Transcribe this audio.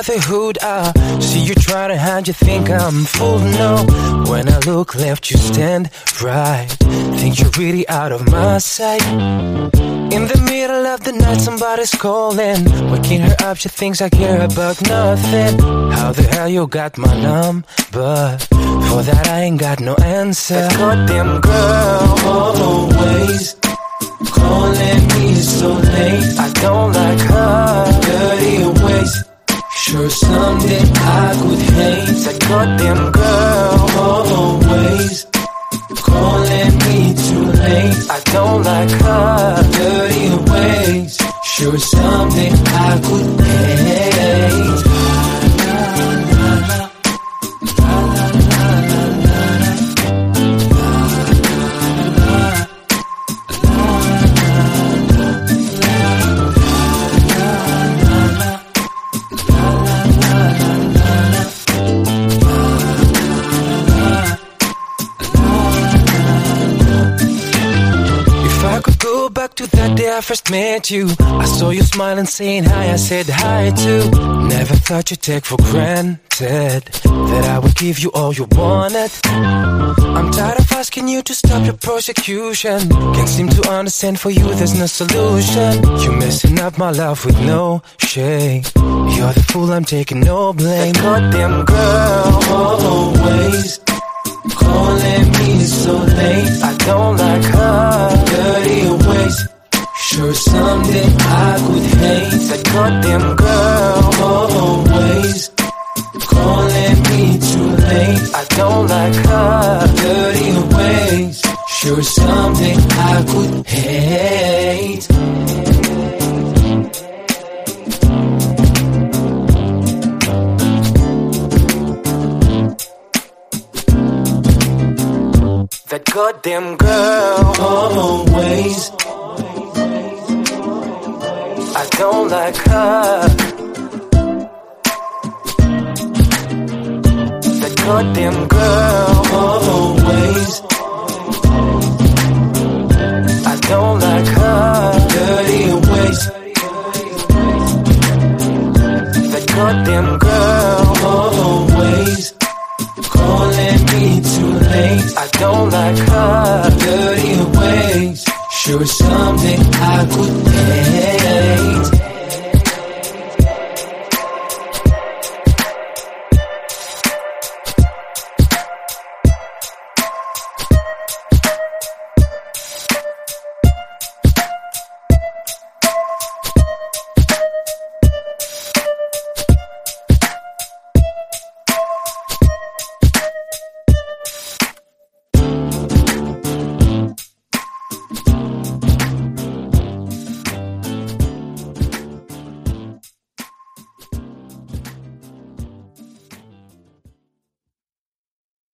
the hood. I see you try to hide, you think I'm full. No, when I look left, you stand right. Think you're really out of my sight. In the middle of the night, somebody's calling, waking her up, she thinks I care about nothing. How the hell you got my number? For that I ain't got no answer. That goddamn girl always calling me so late. I don't like her dirty ways. Sure someday I could hate. That goddamn girl always calling me too late. I don't like her dirty ways. Sure someday I could hate. Back to that day I first met you. I saw you smiling, saying hi, I said hi too. Never thought you'd take for granted that I would give you all you wanted. I'm tired of asking you to stop your prosecution. Can't seem to understand, for you there's no solution. You're messing up my life with no shame. You're the fool, I'm taking no blame. That goddamn girl always calling me so late. I don't like her dirty ways. Sure someday I could hate. That goddamn girl always calling me too late. I don't like her dirty ways. Sure someday I could hate. That goddamn girl always. I don't like her. That goddamn girl always. I don't like her dirty ways. That goddamn girl always calling me too late. I don't like her dirty ways. Sure some